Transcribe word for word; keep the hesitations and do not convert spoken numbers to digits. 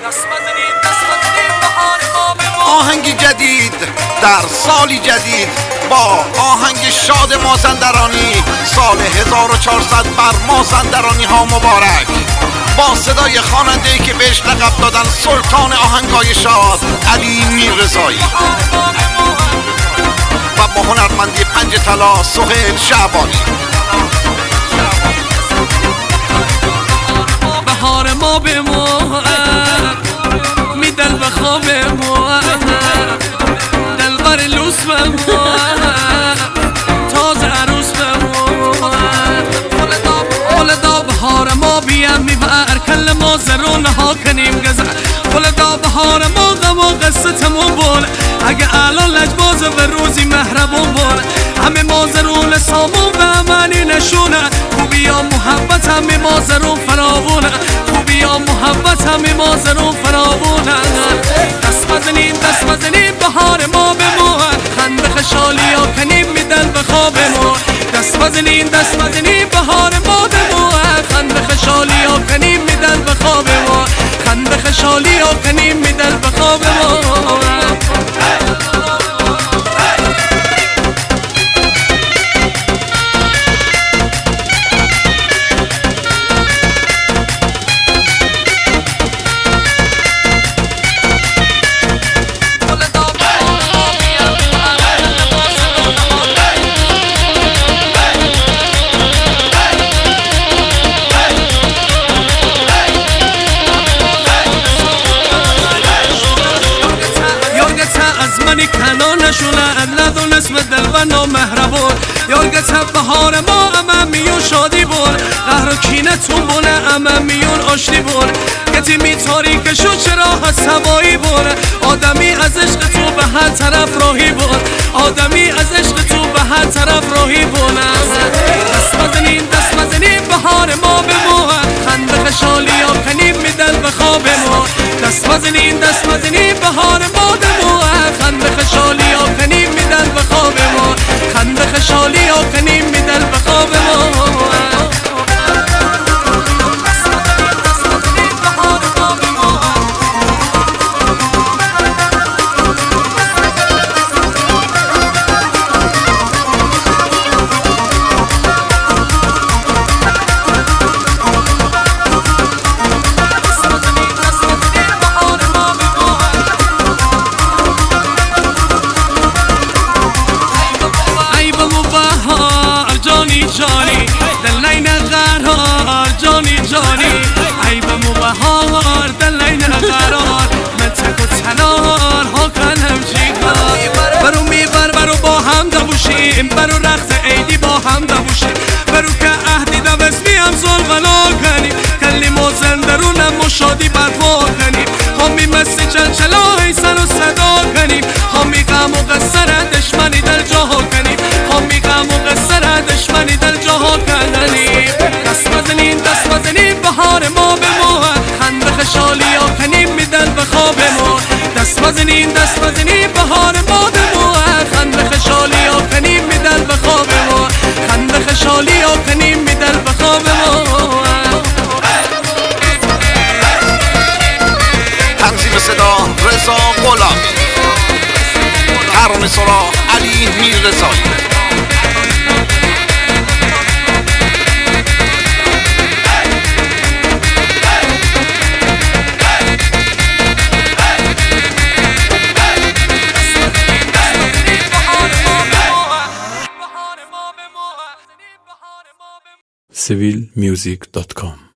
آهنگی جدید در سالی جدید با آهنگ شاد مازندرانی، سال هزار و چهارصد بر مازندرانی ها مبارک، با صدای خواننده‌ای که بهش لقب دادن سلطان آهنگای شاد، علی میررضایی، و با هنرمندی پنج طلا سهیل شعبانی. بهار ما به ما میدل به خواب ما، دلبر لوس به ما، تازه عروس به ما، ولدا بهار ما بیم میبر کل ما زرون ها کنیم گذر، ولدا بهار ما غم و قصتمون بول، اگه الان لجباز و روزی مهربون بول، همه ما زرون سامون به امنی نشونه، خوبی یا محبت همه ما زرون فراوونه، خوبی یا محبت همه ما زرون فراوونه. دست بزنیم دست بزنیم بهار ما به ما، خنده خشالی ها کنیم میدل به خواب ما، دست بزنیم دست بزنیم بهار ما به ما، خنده خشالی ها کنیم میدل به خواب ما، خنده خشالی ها کنیم میدل به خواب ما. منی کنان نشونه ندون اسم دل و نامهربون، یارگت بهار ما امم میون شادی بون، قهر و کینتون بونه امم میون آشتی بون، گتی می تاریک شد چرا هست هوایی بون، آدمی از عشق تو به هر طرف راهی بون، آدمی از عشق تو به هر طرف راهی بون. دست بزنیم دست بزنیم بهار ما به ما، خنده خشالی ها کنیم میدل به خواب ما، دست بزنیم دست بزنیم بهار ما به ما، خنده خشالی ها کنیم میدل به خواب ما، خنده خشالی ها کنیم میدل به خواب ما. جانی دل نین قرار جانی جانی عیبمو بهار دل نین قرار من تک و تنار ها کنم چیکار، برو میبر برو با هم دبوشیم، برو رخت عیدی با هم دبوشیم، برو که عهدی دوسمی هم زلغلا کنیم، کلی موزن درونم و شادی برپا کنیم، همی مستی چلچلا ایسن و صدا کنیم، همی غم و قصر دشمنی دل جاها کنیم، همی غم و قصر دشمنی دل جاها کنیم. دست بزنیم دست بزنیم بهار ما به ما، خنده خشالی ها کنیم میدل به خواب ما، دست بزنیم دست بزنیم بهار ما به ما، خنده خشالی ها کنیم میدل به خواب ما، خنده خشالی ها کنیم میدل به خواب ما. تنظیم صدا رضا غلامی، ترانه سراغ علی میررضایی. سیویل میوزیک دات کام